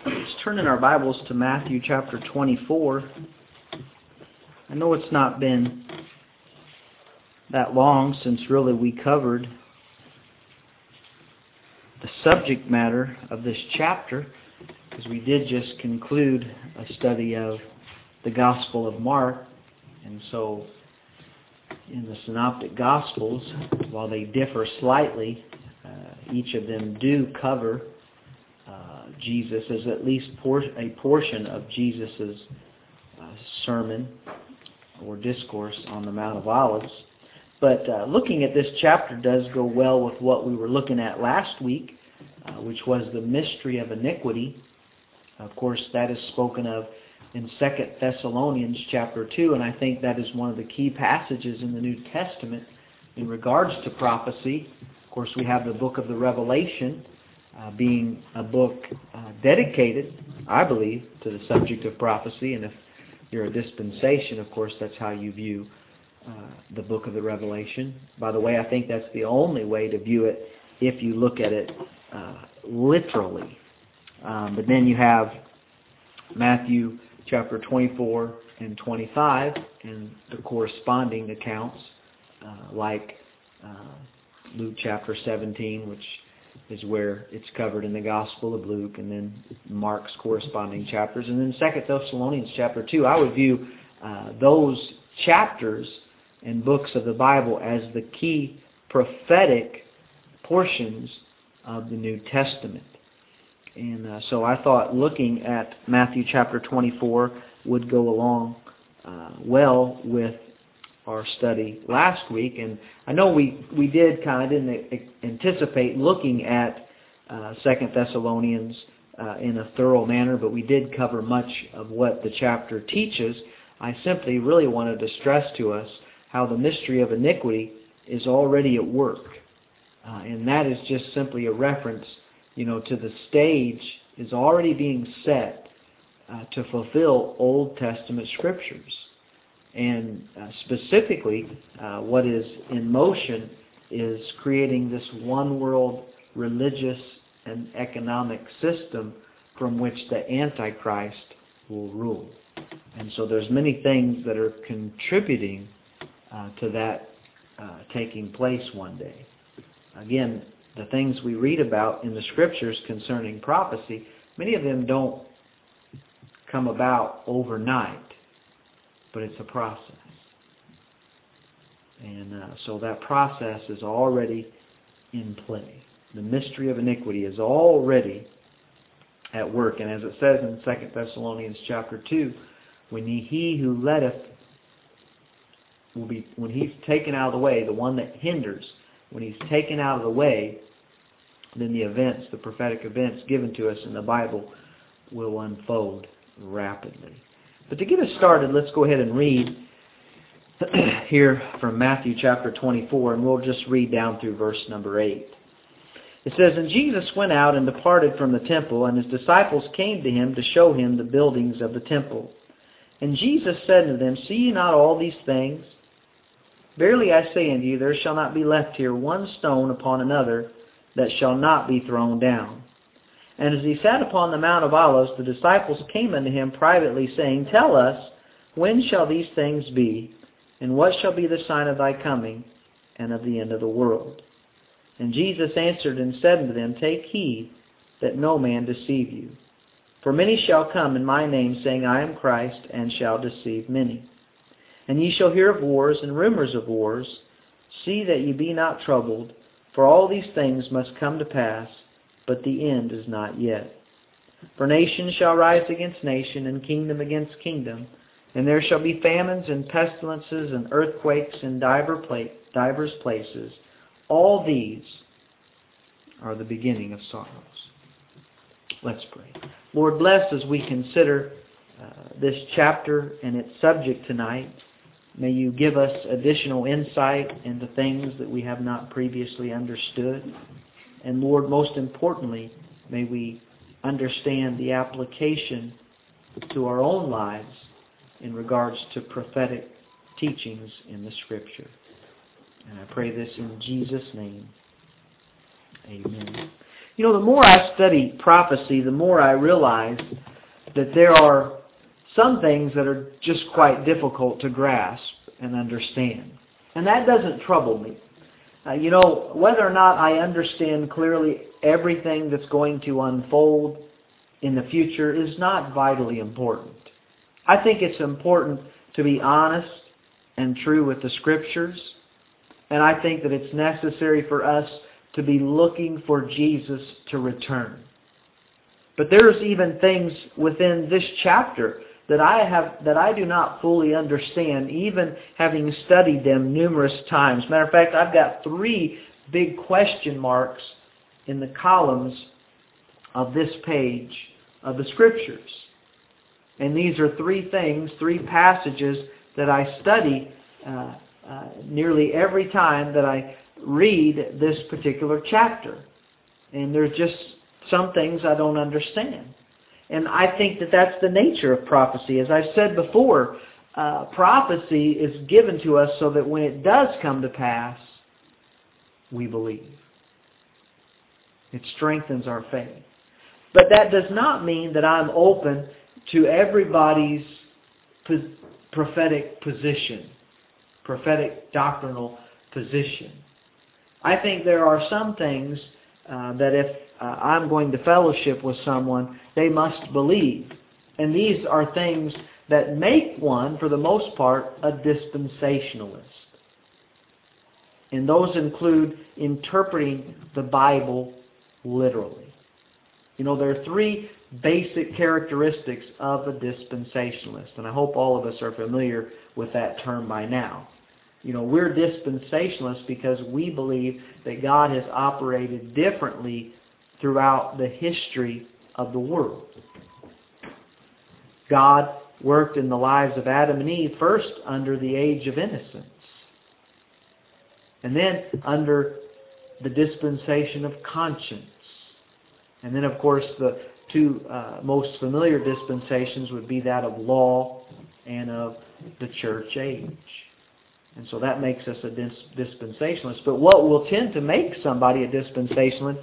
Let's turn in our Bibles to Matthew chapter 24. I know it's not been that long since really we covered the subject matter of this chapter, because we did just conclude a study of the Gospel of Mark. And so in the Synoptic Gospels, while they differ slightly, each of them do cover Jesus as at least a portion of Jesus' sermon or discourse on the Mount of Olives. But looking at this chapter does go well with what we were looking at last week, which was the mystery of iniquity. Of course, that is spoken of in 2 Thessalonians chapter 2, and I think that is one of the key passages in the New Testament in regards to prophecy. Of course, we have the book of the Revelation, being a book dedicated, I believe, to the subject of prophecy. And if you're a dispensation, of course, that's how you view the book of the Revelation. By the way, I think that's the only way to view it if you look at it literally. But then you have Matthew chapter 24 and 25 and the corresponding accounts like Luke chapter 17, which is where it's covered in the Gospel of Luke, and then Mark's corresponding chapters, and then 2 Thessalonians chapter 2. I would view those chapters and books of the Bible as the key prophetic portions of the New Testament. And so I thought looking at Matthew chapter 24 would go along well with our study last week. And I know we didn't anticipate looking at 2 Thessalonians in a thorough manner, but we did cover much of what the chapter teaches. I simply really wanted to stress to us how the mystery of iniquity is already at work. And that is just simply a reference, to the stage is already being set to fulfill Old Testament scriptures. And specifically, what is in motion is creating this one-world religious and economic system from which the Antichrist will rule. And so there's many things that are contributing to that taking place one day. Again, the things we read about in the Scriptures concerning prophecy, many of them don't come about overnight. But it's a process. And so that process is already in play. The mystery of iniquity is already at work. And as it says in 2 Thessalonians chapter 2, when he who letteth when he's taken out of the way, the one that hinders, when he's taken out of the way, then the events, the prophetic events given to us in the Bible will unfold rapidly. But to get us started, let's go ahead and read here from Matthew chapter 24, and we'll just read down through verse number 8. It says, "And Jesus went out and departed from the temple, and his disciples came to him to show him the buildings of the temple. And Jesus said unto them, See ye not all these things? Verily I say unto you, there shall not be left here one stone upon another that shall not be thrown down. And as he sat upon the Mount of Olives, the disciples came unto him privately, saying, Tell us, when shall these things be? And what shall be the sign of thy coming and of the end of the world? And Jesus answered and said unto them, Take heed that no man deceive you. For many shall come in my name, saying, I am Christ, and shall deceive many. And ye shall hear of wars and rumors of wars. See that ye be not troubled, for all these things must come to pass, but the end is not yet. For nation shall rise against nation, and kingdom against kingdom. And there shall be famines and pestilences and earthquakes in divers places. All these are the beginning of sorrows." Let's pray. Lord, bless as we consider this chapter and its subject tonight. May you give us additional insight into things that we have not previously understood. And Lord, most importantly, may we understand the application to our own lives in regards to prophetic teachings in the Scripture. And I pray this in Jesus' name. Amen. The more I study prophecy, the more I realize that there are some things that are just quite difficult to grasp and understand. And that doesn't trouble me. Whether or not I understand clearly everything that's going to unfold in the future is not vitally important. I think it's important to be honest and true with the Scriptures. And I think that it's necessary for us to be looking for Jesus to return. But there's even things within this chapter that I do not fully understand, even having studied them numerous times. Matter of fact, I've got 3 big question marks in the columns of this page of the Scriptures. And these are 3 passages that I study nearly every time that I read this particular chapter. And there's just some things I don't understand. And I think that that's the nature of prophecy. As I said before, prophecy is given to us so that when it does come to pass, we believe. It strengthens our faith. But that does not mean that I'm open to everybody's prophetic position, prophetic doctrinal position. I think there are some things that if I'm going to fellowship with someone, they must believe. And these are things that make one, for the most part, a dispensationalist. And those include interpreting the Bible literally. There are 3 basic characteristics of a dispensationalist. And I hope all of us are familiar with that term by now. We're dispensationalists because we believe that God has operated differently throughout the history of the world. God worked in the lives of Adam and Eve first under the age of innocence, and then under the dispensation of conscience. And then, of course, the 2 most familiar dispensations would be that of law and of the church age. And so that makes us a dispensationalist. But what will tend to make somebody a dispensationalist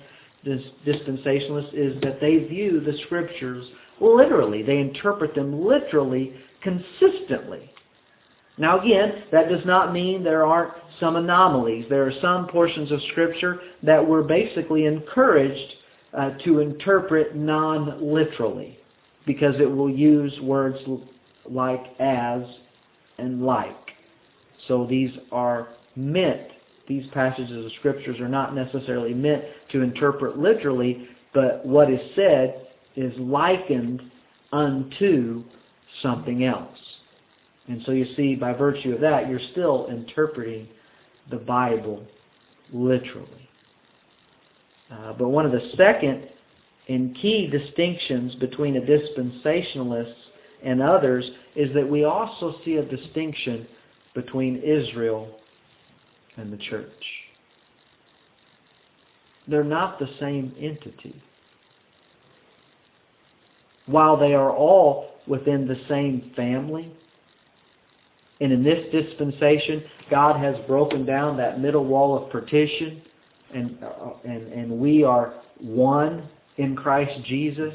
is that they view the Scriptures literally. They interpret them literally, consistently. Now again, that does not mean there aren't some anomalies. There are some portions of Scripture that we're basically encouraged to interpret non-literally, because it will use words like as and like. So these passages of Scriptures are not necessarily meant to interpret literally, but what is said is likened unto something else. And so you see, by virtue of that, you're still interpreting the Bible literally. But one of the second and key distinctions between a dispensationalist and others is that we also see a distinction between Israel and the church. They're not the same entity. While they are all within the same family, and in this dispensation, God has broken down that middle wall of partition, and we are one in Christ Jesus.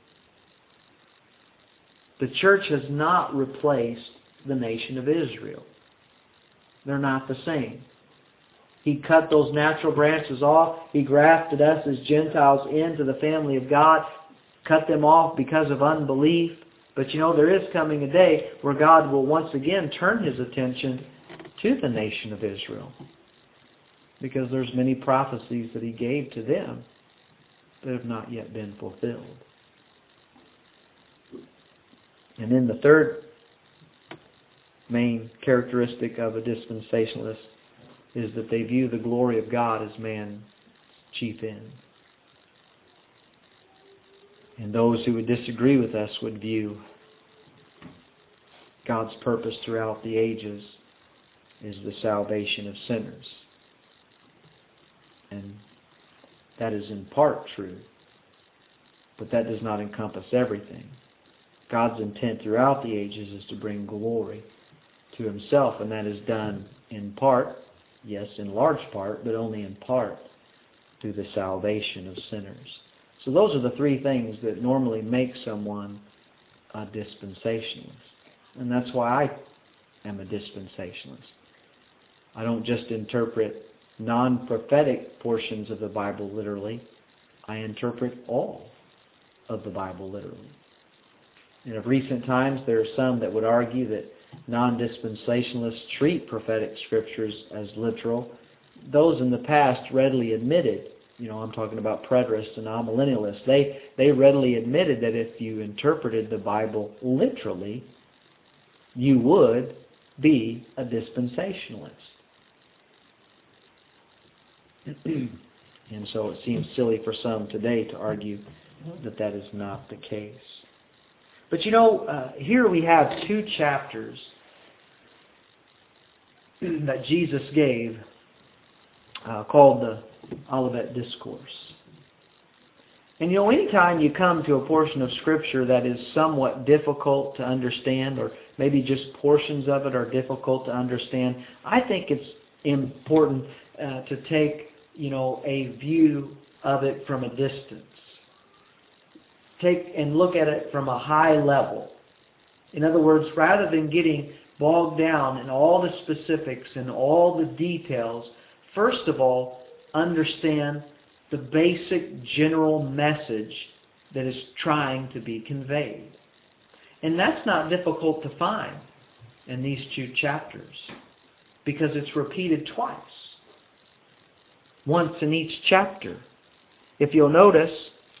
The church has not replaced the nation of Israel. They're not the same. He cut those natural branches off. He grafted us as Gentiles into the family of God, cut them off because of unbelief. But there is coming a day where God will once again turn His attention to the nation of Israel, because there's many prophecies that He gave to them that have not yet been fulfilled. And then the third main characteristic of a dispensationalist is that they view the glory of God as man's chief end. And those who would disagree with us would view God's purpose throughout the ages is the salvation of sinners. And that is in part true, but that does not encompass everything. God's intent throughout the ages is to bring glory to Himself, and that is done in part, yes, in large part, but only in part, through the salvation of sinners. So those are the three things that normally make someone a dispensationalist. And that's why I am a dispensationalist. I don't just interpret non-prophetic portions of the Bible literally. I interpret all of the Bible literally. And of recent times, there are some that would argue that non-dispensationalists treat prophetic scriptures as literal. Those in the past readily admitted, I'm talking about preterists and amillennialists, they readily admitted that if you interpreted the Bible literally, you would be a dispensationalist. And so it seems silly for some today to argue that that is not the case. But here we have 2 chapters that Jesus gave called the Olivet Discourse. And anytime you come to a portion of Scripture that is somewhat difficult to understand, or maybe just portions of it are difficult to understand, I think it's important to take a view of it from a distance. Take and look at it from a high level. In other words, rather than getting bogged down in all the specifics and all the details, first of all, understand the basic general message that is trying to be conveyed. And that's not difficult to find in these 2 chapters, because it's repeated twice. Once in each chapter. If you'll notice,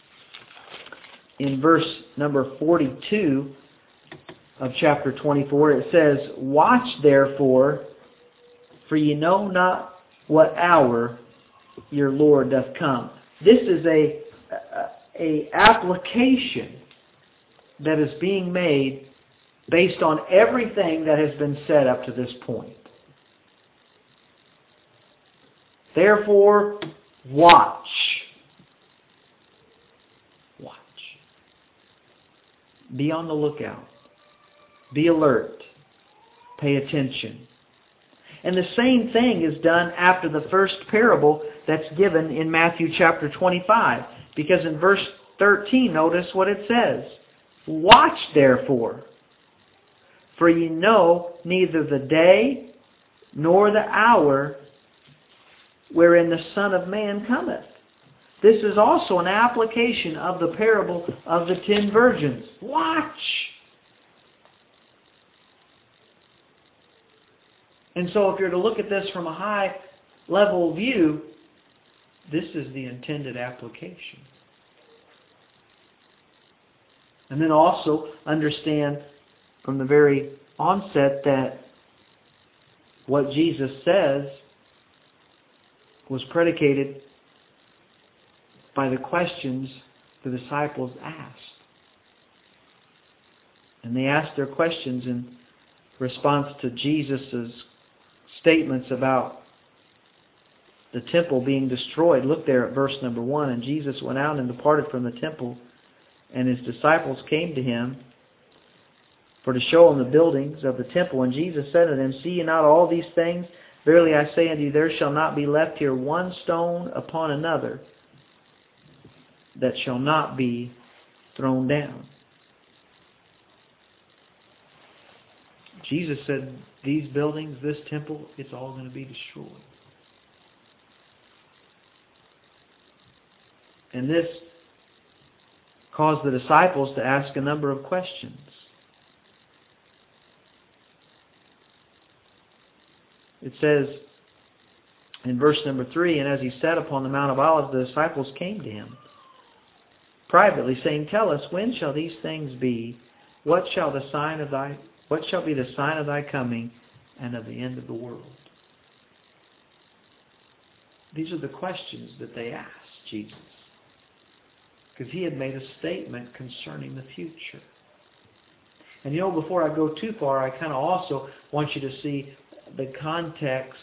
in verse number 42 of chapter 24, it says, "Watch therefore, for ye know not what hour your Lord doth come." This is a application that is being made based on everything that has been said up to this point. Therefore, watch. Watch. Be on the lookout. Be alert. Pay attention. And the same thing is done after the first parable that's given in Matthew chapter 25. Because in verse 13, notice what it says. "Watch therefore, for ye know neither the day nor the hour wherein the Son of Man cometh." This is also an application of the parable of the 10 virgins. Watch! And so if you're to look at this from a high level view, this is the intended application. And then also understand from the very onset that what Jesus says was predicated by the questions the disciples asked. And they asked their questions in response to Jesus' statements about the temple being destroyed. Look there at verse number 1. "And Jesus went out and departed from the temple, and his disciples came to him for to show him the buildings of the temple. And Jesus said to them, See ye not all these things? Verily I say unto you, there shall not be left here one stone upon another that shall not be thrown down." Jesus said, these buildings, this temple, it's all going to be destroyed. And this caused the disciples to ask a number of questions. It says in verse number 3, "And as he sat upon the Mount of Olives, the disciples came to him privately, saying, Tell us, when shall these things be? What shall be the sign of thy coming and of the end of the world?" These are the questions that they asked Jesus, because he had made a statement concerning the future. And before I go too far, I kind of also want you to see the context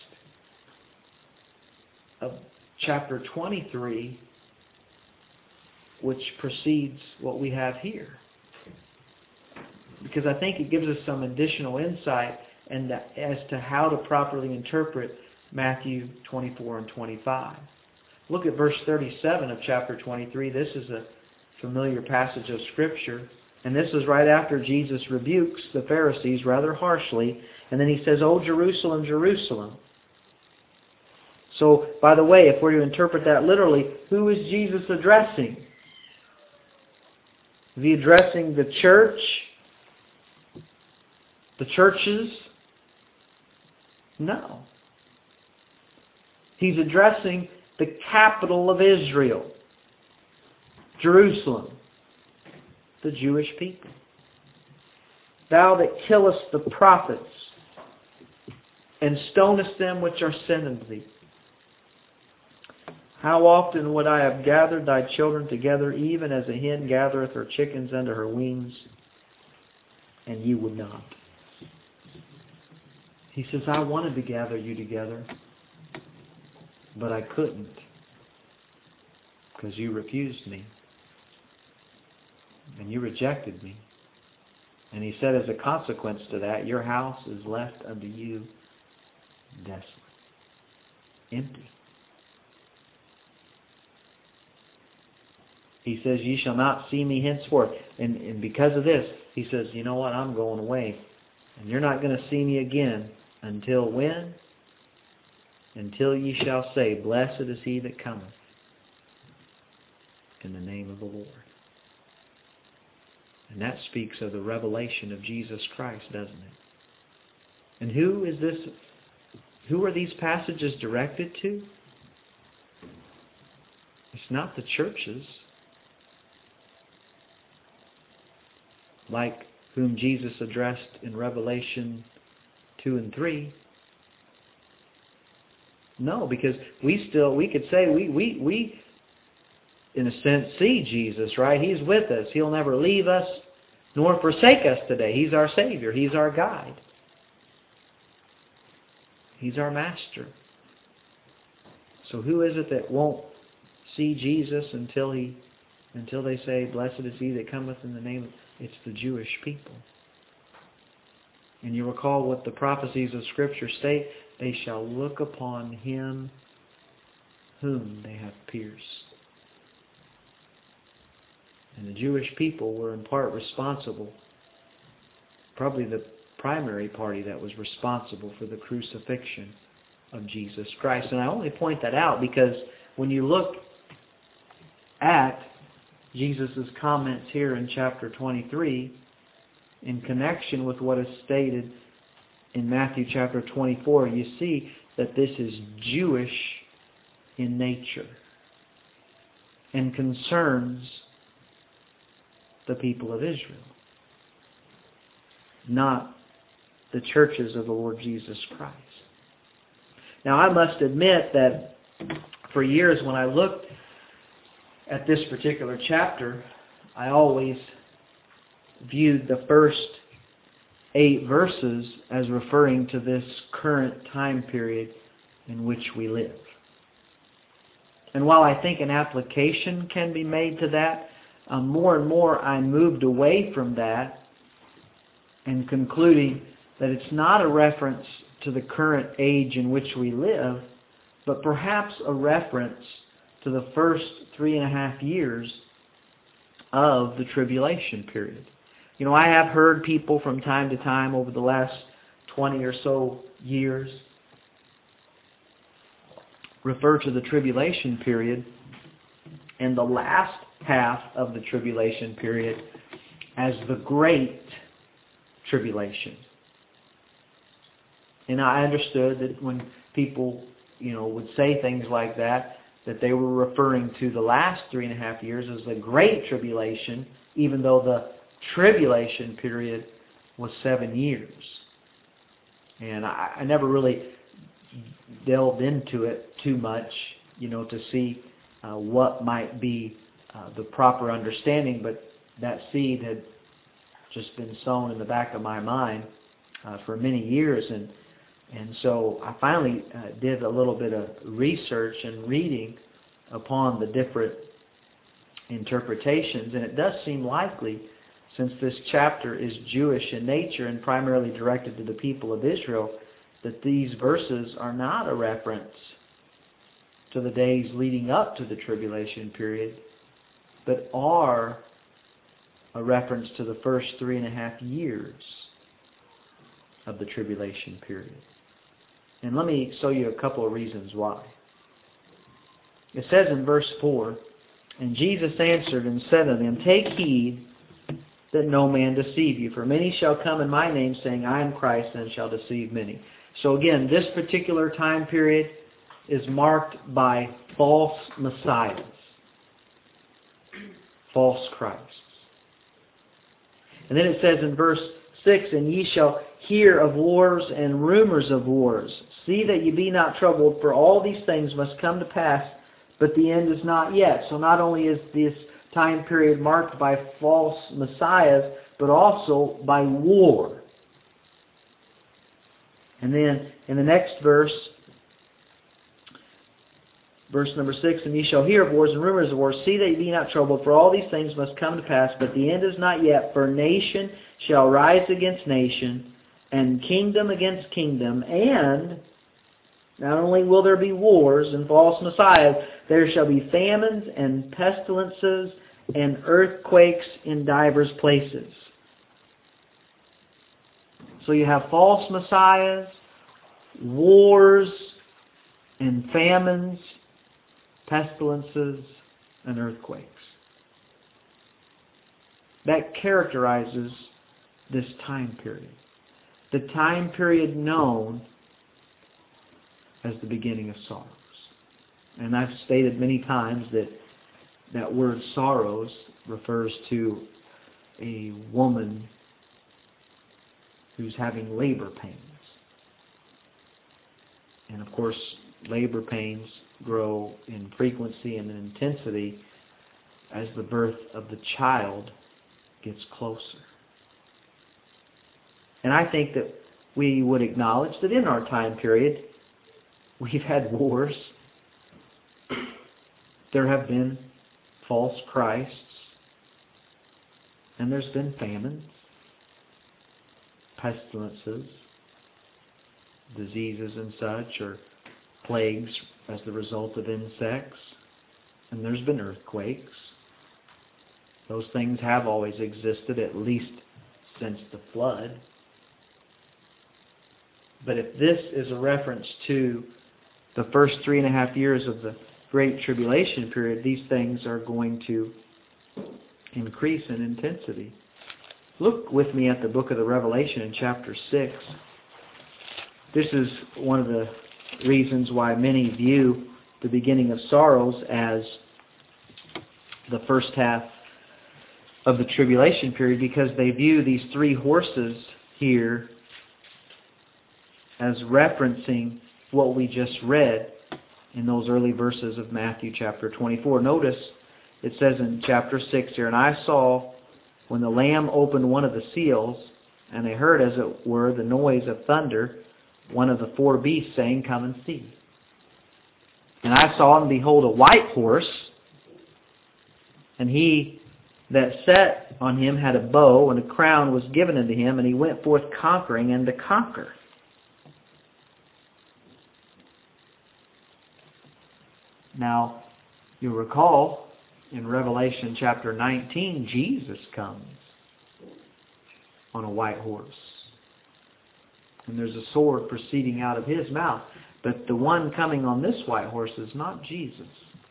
of chapter 23, which precedes what we have here. Because I think it gives us some additional insight as to how to properly interpret Matthew 24 and 25. Look at verse 37 of chapter 23. This is a familiar passage of Scripture. And this is right after Jesus rebukes the Pharisees rather harshly. And then he says, "O Jerusalem, Jerusalem." So, by the way, if we're to interpret that literally, who is Jesus addressing? Is he addressing the church? The churches? No. He's addressing the capital of Israel, Jerusalem, the Jewish people. "Thou that killest the prophets, and stonest them which are sent unto thee. How often would I have gathered thy children together, even as a hen gathereth her chickens under her wings, and ye would not." He says, I wanted to gather you together, but I couldn't, because you refused me, and you rejected me. And he said, as a consequence to that, your house is left unto you desolate, empty. He says, ye shall not see me henceforth. And because of this, he says, you know what, I'm going away. And you're not going to see me again until when? Until ye shall say, blessed is he that cometh in the name of the Lord. And that speaks of the revelation of Jesus Christ, doesn't it? And who is this? Who are these passages directed to? It's not the churches, like whom Jesus addressed in Revelation 2 and 3. No, because we could say we in a sense see Jesus, right? He's with us. He'll never leave us nor forsake us today. He's our Savior. He's our guide. He's our Master. So who is it that won't see Jesus until they say, blessed is he that cometh in the name of... It's the Jewish people. And you recall what the prophecies of Scripture state, they shall look upon him whom they have pierced. And the Jewish people were in part responsible, probably the primary party that was responsible for the crucifixion of Jesus Christ. And I only point that out because when you look at Jesus' comments here in chapter 23, in connection with what is stated in Matthew chapter 24, you see that this is Jewish in nature and concerns the people of Israel, not the churches of the Lord Jesus Christ. Now, I must admit that for years when I looked at this particular chapter, I always viewed the first 8 verses as referring to this current time period in which we live. And while I think an application can be made to that, more and more I moved away from that and concluding that it's not a reference to the current age in which we live, but perhaps a reference to the first 3.5 years of the tribulation period. You know, I have heard people from time to time over the last 20 or so years refer to the tribulation period and the last half of the tribulation period as the Great Tribulation. And I understood that when people, would say things like that they were referring to the last 3.5 years as the Great Tribulation, even though the tribulation period was 7 years. And I never really delved into it too much, to see what might be the proper understanding, but that seed had just been sown in the back of my mind for many years, and so I finally did a little bit of research and reading upon the different interpretations, and it does seem likely, since this chapter is Jewish in nature and primarily directed to the people of Israel, that these verses are not a reference to the days leading up to the tribulation period, but are a reference to the first 3.5 years of the tribulation period. And let me show you a couple of reasons why. It says in verse 4, "And Jesus answered and said unto them, Take heed that no man deceive you. For many shall come in my name, saying, I am Christ, and shall deceive many." So again, this particular time period is marked by false messiahs, false Christs. And then it says in verse 6, "And ye shall hear of wars and rumors of wars. See that ye be not troubled, for all these things must come to pass, but the end is not yet." So not only is this time period marked by false messiahs, but also by war. And then in the next verse, verse number 6, "And ye shall hear of wars and rumors of wars. See that ye be not troubled, for all these things must come to pass, but the end is not yet. For nation shall rise against nation, and kingdom against kingdom. And not only will there be wars and false messiahs, there shall be famines and pestilences and earthquakes in divers places." So you have false messiahs, wars and famines, pestilences, and earthquakes. That characterizes this time period. The time period known as the beginning of sorrows. And I've stated many times that that word sorrows refers to a woman who's having labor pains. And of course, labor pains grow in frequency and in intensity as the birth of the child gets closer. And I think that we would acknowledge that in our time period, we've had wars. There have been false Christs. And there's been famines, pestilences, diseases and such, or plagues as the result of insects. And there's been earthquakes. Those things have always existed, at least since the flood. But if this is a reference to the first 3.5 years of the Great Tribulation period, these things are going to increase in intensity. Look with me at the book of the Revelation in chapter 6. This is one of the reasons why many view the beginning of sorrows as the first half of the tribulation period, because they view these 3 horses here as referencing what we just read in those early verses of Matthew chapter 24. Notice it says in chapter 6 here, "And I saw when the Lamb opened one of the seals, and I heard, as it were, the noise of thunder, one of the 4 beasts saying, Come and see. And I saw, and behold, a white horse, and he that sat on him had a bow, and a crown was given unto him, and he went forth conquering and to conquer." Now, you'll recall in Revelation chapter 19, Jesus comes on a white horse. And there's a sword proceeding out of his mouth. But the one coming on this white horse is not Jesus.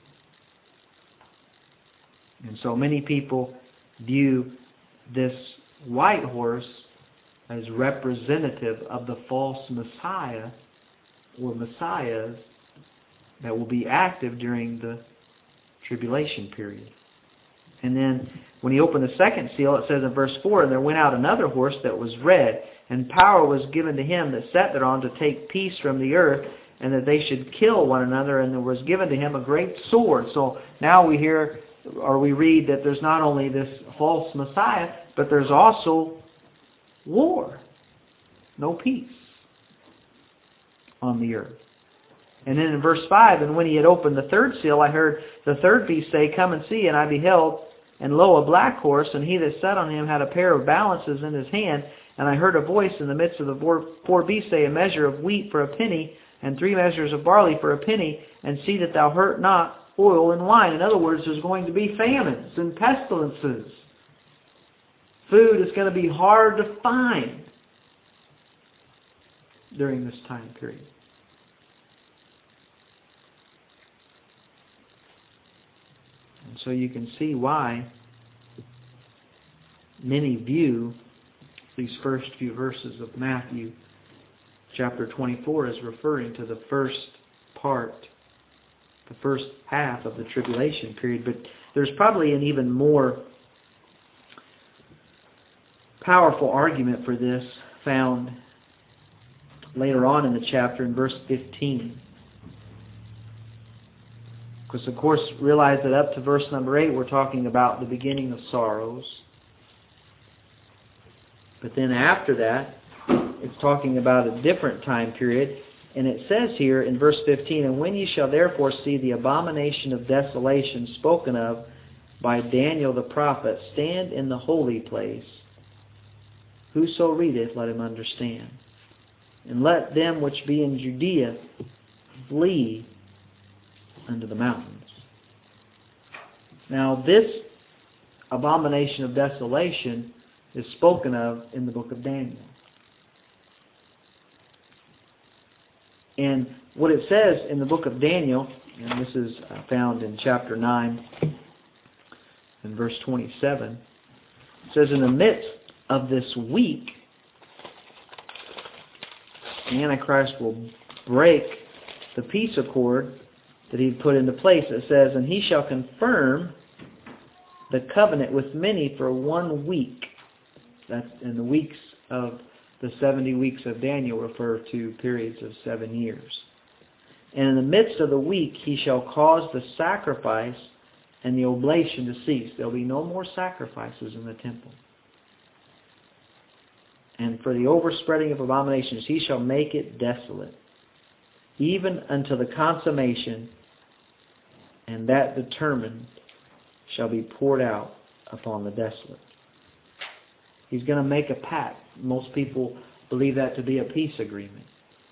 And so many people view this white horse as representative of the false Messiah or Messiahs that will be active during the tribulation period. And then when he opened the second seal, it says in verse 4, "And there went out another horse that was red, and power was given to him that sat thereon to take peace from the earth, and that they should kill one another, and there was given to him a great sword." So now we hear, or we read, that there's not only this false Messiah, but there's also war. No peace on the earth. And then in verse 5, "And when he had opened the third seal, I heard the third beast say, Come and see. And I beheld, and lo, a black horse, and he that sat on him had a pair of balances in his hand. And I heard a voice in the midst of the 4 beasts say, A measure of wheat for a penny, and 3 measures of barley for a penny, and see that thou hurt not oil and wine. In other words, there's going to be famines and pestilences. Food is going to be hard to find during this time period. And so you can see why many view these first few verses of Matthew chapter 24 as referring to the first part, the first half of the tribulation period. But there's probably an even more powerful argument for this found later on in the chapter in verse 15. Because, of course, realize that up to verse number 8, we're talking about the beginning of sorrows. But then after that, it's talking about a different time period. And it says here in verse 15, "And when ye shall therefore see the abomination of desolation spoken of by Daniel the prophet stand in the holy place, whoso readeth, let him understand. And let them which be in Judea flee unto the mountains." Now this abomination of desolation is spoken of in the book of Daniel. And what it says in the book of Daniel, and this is found in chapter 9 and verse 27, it says, "In the midst of this week, the Antichrist will break the peace accord that he put into place." It says, "And he shall confirm the covenant with many for 1 week." That's in the weeks of the 70 weeks of Daniel refer to periods of 7 years. "And in the midst of the week he shall cause the sacrifice and the oblation to cease." There will be no more sacrifices in the temple. "And for the overspreading of abominations he shall make it desolate, even unto the consummation, and that determined shall be poured out upon the desolate." He's going to make a pact. Most people believe that to be a peace agreement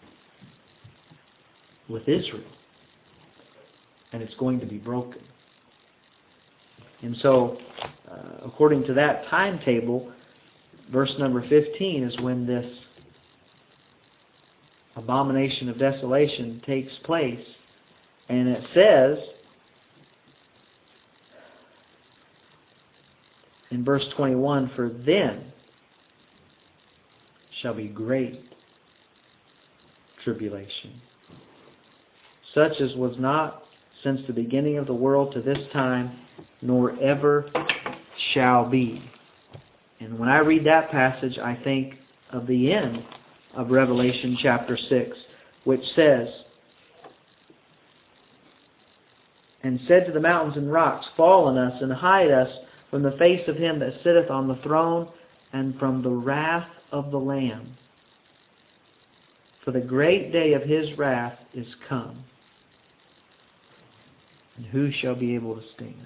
with Israel. And it's going to be broken. And so, according to that timetable, verse number 15 is when this abomination of desolation takes place. And it says in verse 21, "For then shall be great tribulation, such as was not since the beginning of the world to this time, nor ever shall be." And when I read that passage, I think of the end of Revelation chapter 6, which says, "And said to the mountains and rocks, Fall on us, and hide us from the face of him that sitteth on the throne, and from the wrath of the Lamb. For the great day of his wrath is come. And who shall be able to stand?"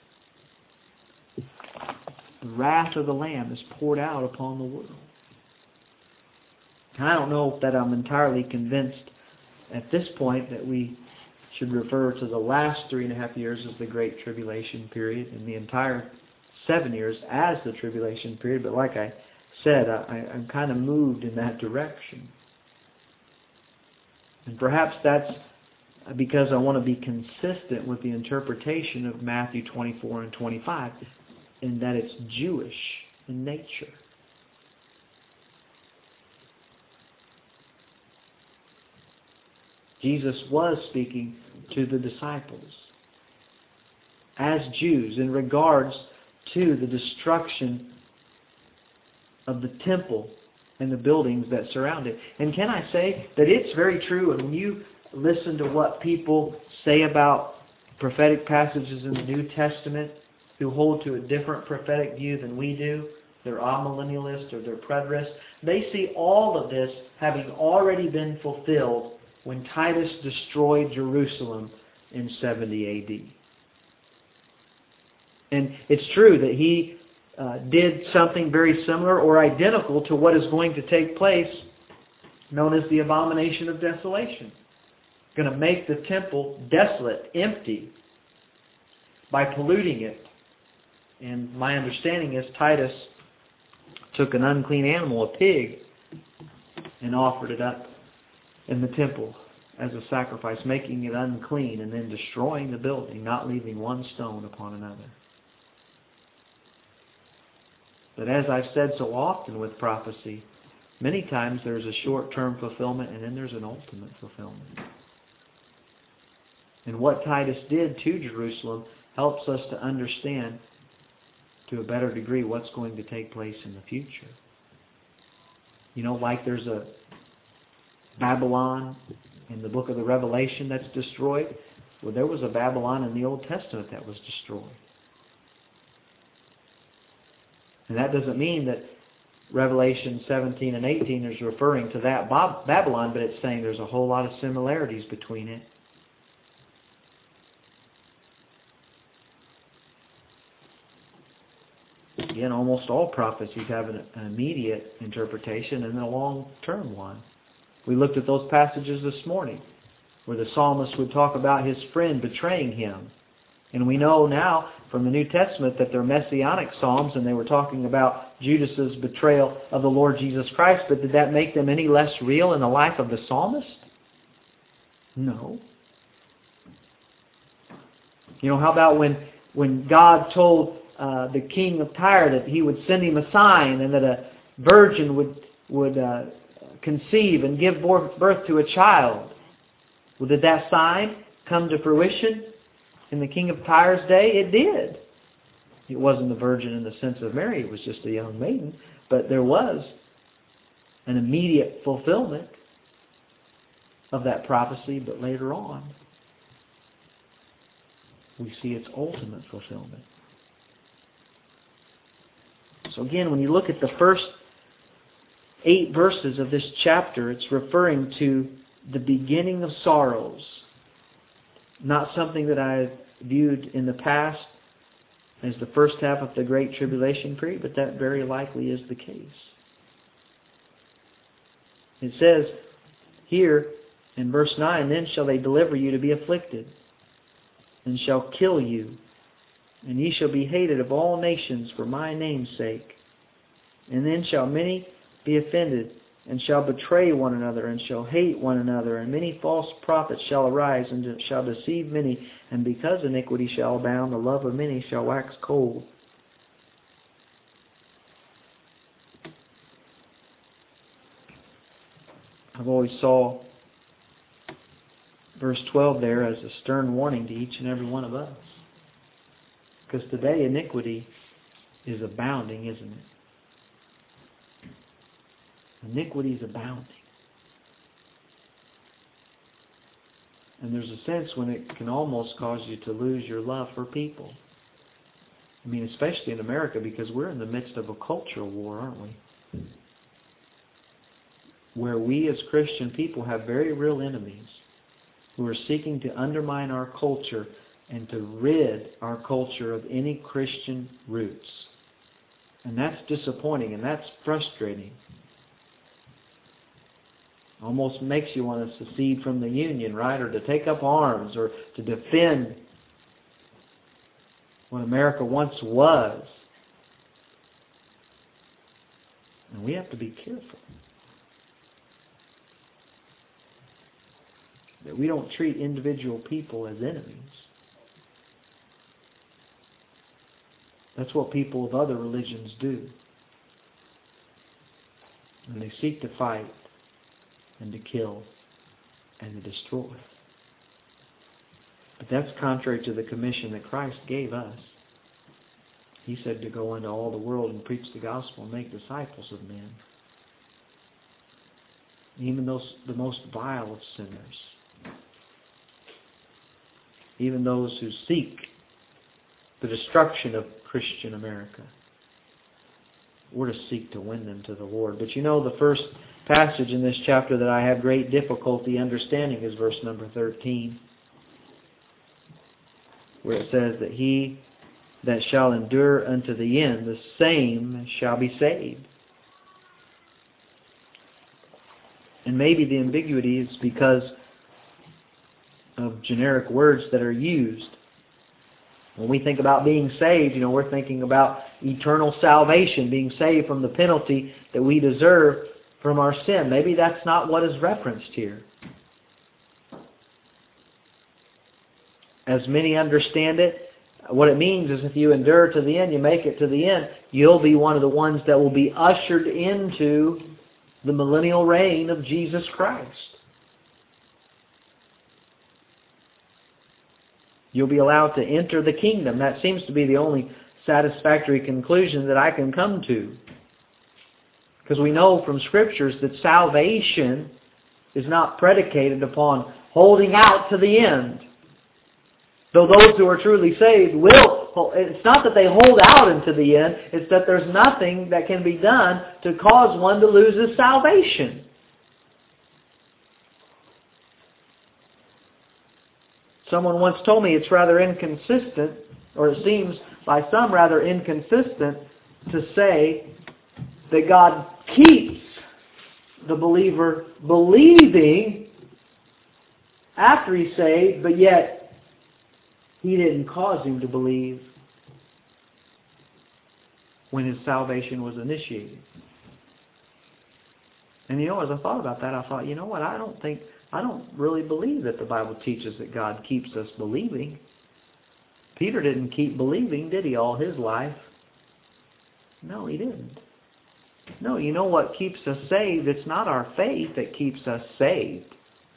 The wrath of the Lamb is poured out upon the world. And I don't know that I'm entirely convinced at this point that we should refer to the last 3.5 years as the Great Tribulation period and the entire 7 years as the Tribulation period. But like I said, I'm kind of moved in that direction. And perhaps that's because I want to be consistent with the interpretation of Matthew 24 and 25, in that it's Jewish in nature. Jesus was speaking to the disciples as Jews in regards to the destruction of the temple and the buildings that surround it. And can I say that it's very true, and when you listen to what people say about prophetic passages in the New Testament who hold to a different prophetic view than we do, they're amillennialists or they're preterists, they see all of this having already been fulfilled when Titus destroyed Jerusalem in 70 A.D. And it's true that he did something very similar or identical to what is going to take place, known as the abomination of desolation. going to make the temple desolate, empty, by polluting it. And my understanding is Titus took an unclean animal, a pig, and offered it up in the temple as a sacrifice, making it unclean and then destroying the building, not leaving one stone upon another. But as I've said so often with prophecy, many times there's a short-term fulfillment and then there's an ultimate fulfillment. And what Titus did to Jerusalem helps us to understand to a better degree what's going to take place in the future. You know, like there's a Babylon in the book of the Revelation that's destroyed. Well, there was a Babylon in the Old Testament that was destroyed. And that doesn't mean that Revelation 17 and 18 is referring to that Babylon, but it's saying there's a whole lot of similarities between it. Again, almost all prophecies have an immediate interpretation and a long-term one. We looked at those passages this morning where the psalmist would talk about his friend betraying him. And we know now from the New Testament that they're messianic psalms and they were talking about Judas's betrayal of the Lord Jesus Christ, but did that make them any less real in the life of the psalmist? No. You know, how about when God told the king of Tyre that he would send him a sign and that a virgin would conceive and give birth to a child? Well, did that sign come to fruition in the king of Tyre's day? It did. It wasn't a virgin in the sense of Mary. It was just a young maiden. But there was an immediate fulfillment of that prophecy. But later on, we see its ultimate fulfillment. So again, when you look at the first 8 verses of this chapter, it's referring to the beginning of sorrows. Not something that I viewed in the past as the first half of the Great Tribulation period, but that very likely is the case. It says here in verse 9, "Then shall they deliver you to be afflicted, and shall kill you, and ye shall be hated of all nations for my name's sake. And then shall many be offended, and shall betray one another, and shall hate one another, and many false prophets shall arise, and shall deceive many. And because iniquity shall abound, the love of many shall wax cold." I've always saw verse 12 there as a stern warning to each and every one of us. Because today iniquity is abounding, isn't it? Iniquity is abounding. And there's a sense when it can almost cause you to lose your love for people. I mean, especially in America, because we're in the midst of a cultural war, aren't we? Where we as Christian people have very real enemies who are seeking to undermine our culture and to rid our culture of any Christian roots. And that's disappointing and that's frustrating. Almost makes you want to secede from the Union, right? Or to take up arms or to defend what America once was. And we have to be careful that we don't treat individual people as enemies. That's what people of other religions do. And they seek to fight and to kill and to destroy. But that's contrary to the commission that Christ gave us. He said to go into all the world and preach the gospel and make disciples of men. Even those, the most vile of sinners. Even those who seek the destruction of Christian America. We're to seek to win them to the Lord. But you know, the first passage in this chapter that I have great difficulty understanding is verse number 13, where it says that he that shall endure unto the end, the same shall be saved. And maybe the ambiguity is because of generic words that are used. When we think about being saved, we're thinking about eternal salvation, being saved from the penalty that we deserve from our sin. Maybe that's not what is referenced here. As many understand it, what it means is if you endure to the end, you make it to the end, you'll be one of the ones that will be ushered into the millennial reign of Jesus Christ. You'll be allowed to enter the kingdom. That seems to be the only satisfactory conclusion that I can come to. Because we know from Scriptures that salvation is not predicated upon holding out to the end. Though those who are truly saved will, it's not that they hold out into the end, it's that there's nothing that can be done to cause one to lose his salvation. Someone once told me it's rather inconsistent, or it seems by some rather inconsistent, to say that God keeps the believer believing after he's saved, but yet He didn't cause him to believe when his salvation was initiated. And as I thought about that, I thought, you know what, I don't really believe that the Bible teaches that God keeps us believing. Peter didn't keep believing, did he, all his life? No, he didn't. No, you know what keeps us saved? It's not our faith that keeps us saved.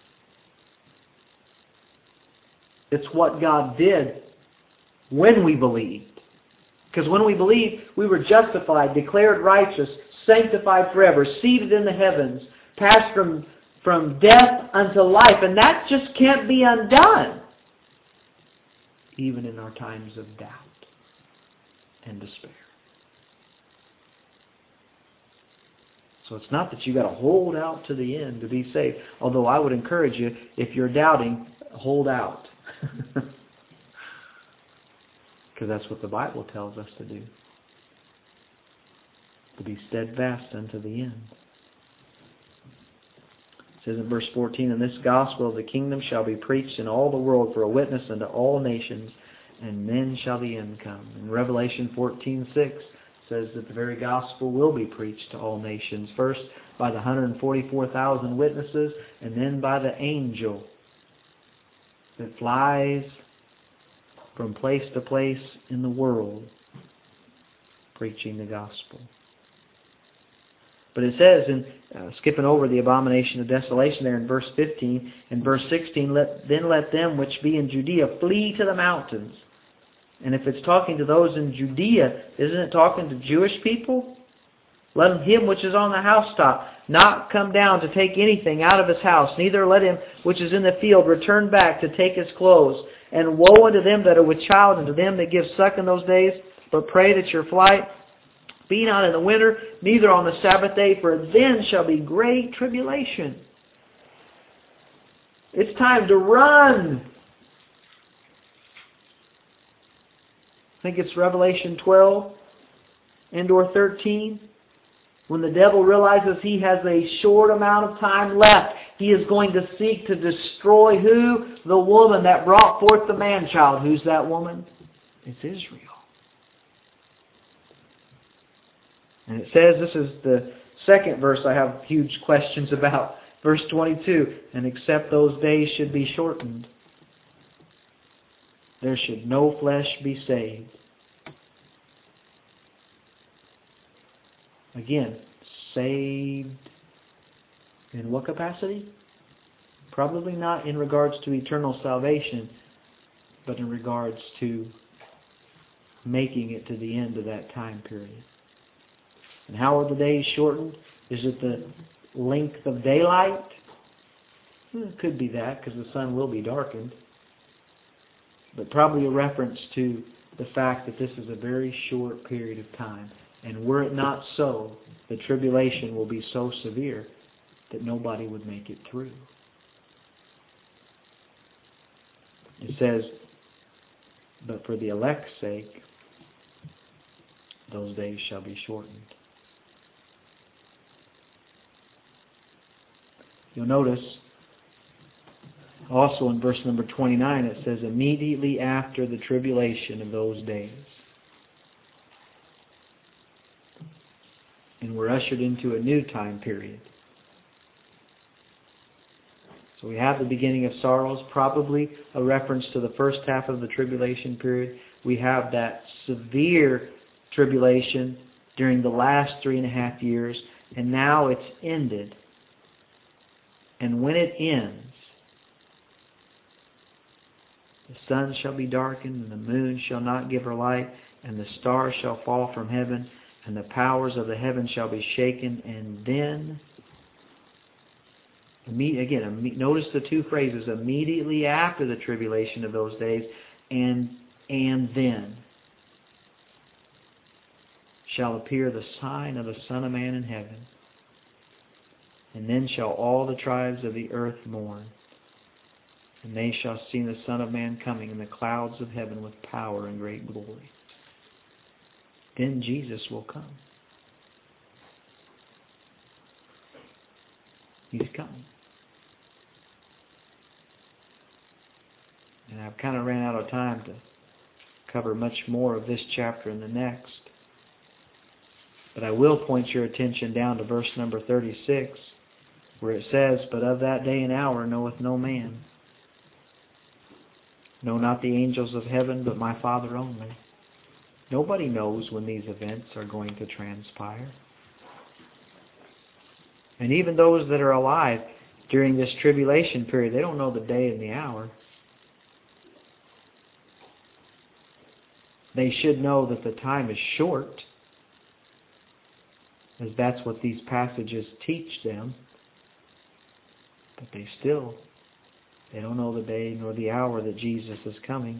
It's what God did when we believed. Because when we believed, we were justified, declared righteous, sanctified forever, seated in the heavens, passed from death unto life. And that just can't be undone, even in our times of doubt and despair. So it's not that you've got to hold out to the end to be saved. Although I would encourage you, if you're doubting, hold out. Because that's what the Bible tells us to do. To be steadfast unto the end. It says in verse 14, "And this gospel of the kingdom shall be preached in all the world for a witness unto all nations, and then shall the end come." In Revelation 14:6 says that the very gospel will be preached to all nations. First by the 144,000 witnesses, and then by the angel that flies from place to place in the world preaching the gospel. But it says, in skipping over the abomination of desolation there in verse 15, and verse 16, let them which be in Judea flee to the mountains. And if it's talking to those in Judea, isn't it talking to Jewish people? Let him which is on the housetop not come down to take anything out of his house, neither let him which is in the field return back to take his clothes. And woe unto them that are with child, and to them that give suck in those days. But pray that your flight be not in the winter, neither on the Sabbath day, for then shall be great tribulation. It's time to run. I think it's Revelation 12 and or 13. When the devil realizes he has a short amount of time left, he is going to seek to destroy who? The woman that brought forth the man-child. Who's that woman? It's Israel. And it says, this is the second verse I have huge questions about. Verse 22, "And except those days should be shortened, there should no flesh be saved." Again, saved in what capacity? Probably not in regards to eternal salvation, but in regards to making it to the end of that time period. And how are the days shortened? Is it the length of daylight? It could be that, because the sun will be darkened. But probably a reference to the fact that this is a very short period of time. And were it not so, the tribulation will be so severe that nobody would make it through. It says, "But for the elect's sake, those days shall be shortened." You'll notice Also in verse number 29 it says, immediately after the tribulation of those days. And we're ushered into a new time period. So we have the beginning of sorrows, probably a reference to the first half of the tribulation period. We have that severe tribulation during the last 3.5 years, and now it's ended. And when it ends, the sun shall be darkened, and the moon shall not give her light, and the stars shall fall from heaven, and the powers of the heavens shall be shaken, and then... notice the two phrases, immediately after the tribulation of those days, and then shall appear the sign of the Son of Man in heaven. And then shall all the tribes of the earth mourn, and they shall see the Son of Man coming in the clouds of heaven with power and great glory. Then Jesus will come. He's coming. And I've kind of ran out of time to cover much more of this chapter in the next. But I will point your attention down to verse number 36, where it says, but of that day and hour knoweth no man. No, not the angels of heaven, but my Father only. Nobody knows when these events are going to transpire. And even those that are alive during this tribulation period, they don't know the day and the hour. They should know that the time is short, as that's what these passages teach them. But they don't know the day nor the hour that Jesus is coming.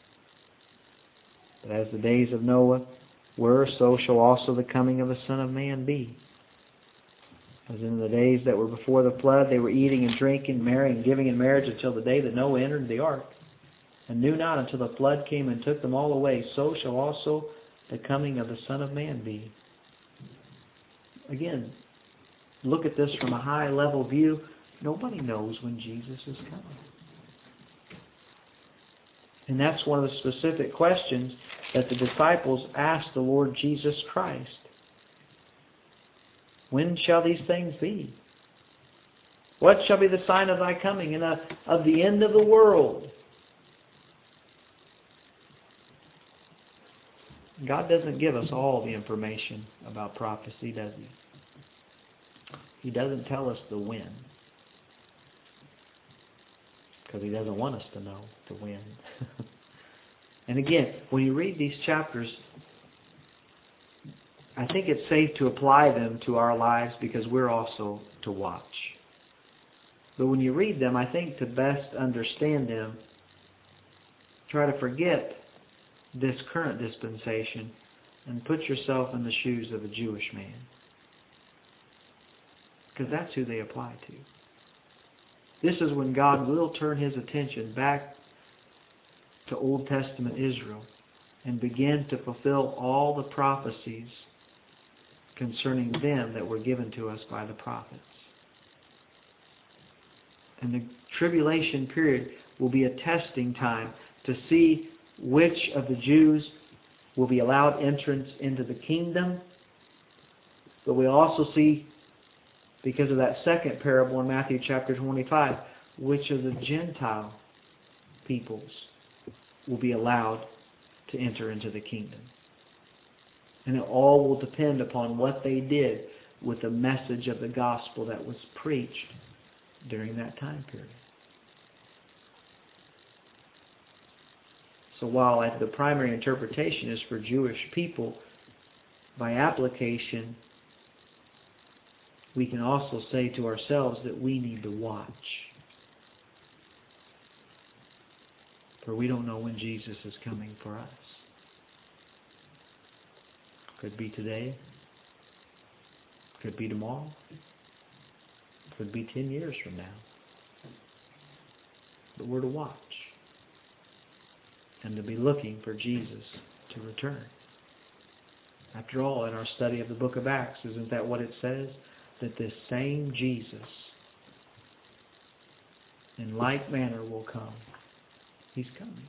But as the days of Noah were, so shall also the coming of the Son of Man be. As in the days that were before the flood, they were eating and drinking, marrying and giving in marriage until the day that Noah entered the ark, and knew not until the flood came and took them all away. So shall also the coming of the Son of Man be. Again, look at this from a high level view. Nobody knows when Jesus is coming. And that's one of the specific questions that the disciples asked the Lord Jesus Christ. When shall these things be? What shall be the sign of thy coming and of the end of the world? God doesn't give us all the information about prophecy, does He? He doesn't tell us the when. Because He doesn't want us to know the when. And again, when you read these chapters, I think it's safe to apply them to our lives because we're also to watch. But when you read them, I think to best understand them, try to forget this current dispensation and put yourself in the shoes of a Jewish man. Because that's who they apply to. This is when God will turn His attention back to Old Testament Israel and begin to fulfill all the prophecies concerning them that were given to us by the prophets. And the tribulation period will be a testing time to see which of the Jews will be allowed entrance into the kingdom. But we also see, because of that second parable in Matthew chapter 25, which of the Gentile peoples will be allowed to enter into the kingdom. And it all will depend upon what they did with the message of the gospel that was preached during that time period. So while the primary interpretation is for Jewish people, by application, we can also say to ourselves that we need to watch. For we don't know when Jesus is coming for us. Could be today. Could be tomorrow. Could be 10 years from now. But we're to watch. And to be looking for Jesus to return. After all, in our study of the book of Acts, isn't that what it says? That this same Jesus in like manner will come. He's coming.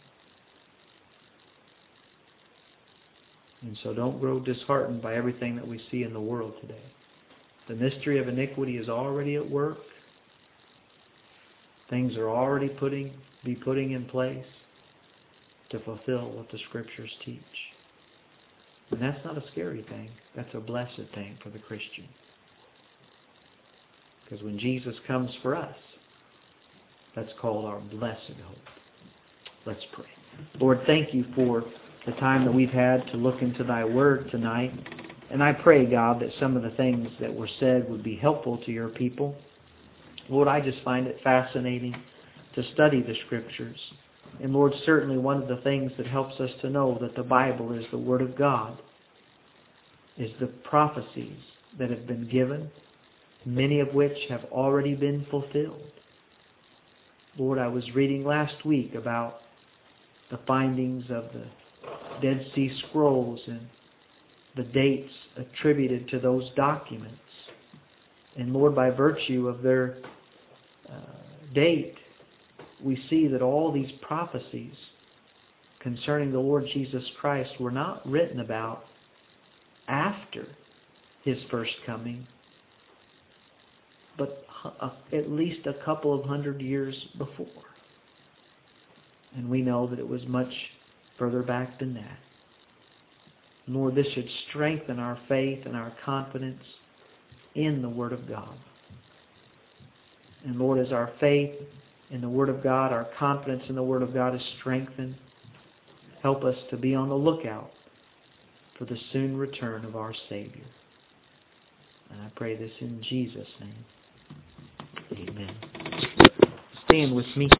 And so don't grow disheartened by everything that we see in the world today. The mystery of iniquity is already at work. Things are already putting in place to fulfill what the Scriptures teach. And that's not a scary thing. That's a blessed thing for the Christian. Because when Jesus comes for us, that's called our blessed hope. Let's pray. Lord, thank you for the time that we've had to look into Thy Word tonight. And I pray, God, that some of the things that were said would be helpful to your people. Lord, I just find it fascinating to study the Scriptures. And Lord, certainly one of the things that helps us to know that the Bible is the Word of God is the prophecies that have been given, many of which have already been fulfilled. Lord, I was reading last week about the findings of the Dead Sea Scrolls and the dates attributed to those documents. And Lord, by virtue of their date, we see that all these prophecies concerning the Lord Jesus Christ were not written about after His first coming, but at least a couple of hundred years before. And we know that it was much further back than that. Lord, this should strengthen our faith and our confidence in the Word of God. And Lord, as our faith in the Word of God, our confidence in the Word of God is strengthened, help us to be on the lookout for the soon return of our Savior. And I pray this in Jesus' name. Amen. Stand with me.